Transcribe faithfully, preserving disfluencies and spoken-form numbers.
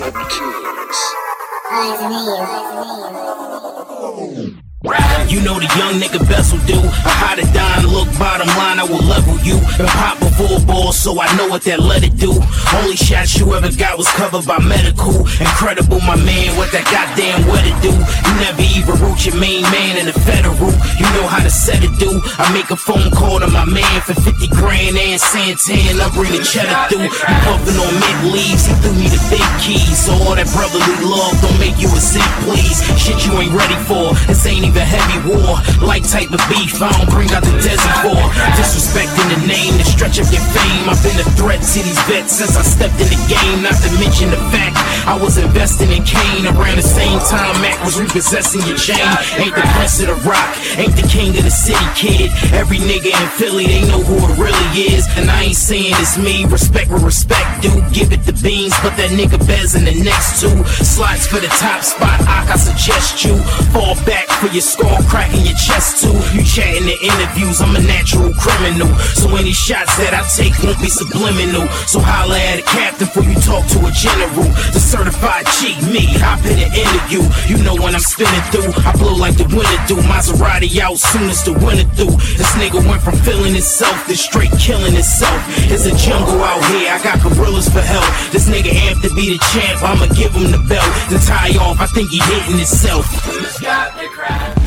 You know the young nigga best will do. I hide a dime, look bottom line, I will level you. And pop a full ball, so I know what that let it do. Only shots you ever got was covered by medical. Incredible, my man, what that goddamn what it do. You never even root your main man in the federal. You know how to set it do. I make a phone call to my man for fifty grand and Santan. I bring the cheddar through. You puffin' on mid leaves, he threw me the big keys. So all that brotherly love don't make you a simp, please. Shit you ain't ready for, this ain't even heavy war. Like type of beef, I don't bring out the desert for. Disrespecting the name to stretch up your fame. I've been a threat to these vets since I stepped in the game. Not to mention the fact I was investing in Kane around the same time Mac was repossessing your chain. Ain't the prince of the rock, ain't the king of the city, kid. Every nigga in Philly, they know who it really is. And I ain't saying it's me, respect where respect due. Give it the beans, but that nigga Bez in the next two slots for the top spot. I suggest you fall back for your skull cracking your chest too. You chatting in interviews, I'm a natural criminal. So any shots that I take won't be subliminal. So holla at a captain before you talk to a general. The certified cheat me, hop in an interview. You know when I'm spinning through, I blow like the winter do. Maserati out soon as the winter through. This nigga went from feeling himself to straight killing himself. It's a jungle out here, I got gorillas for help. This nigga amped to be the champ, I'ma give him the belt. To tie off, I think he hitting himself. Who's got the crowd?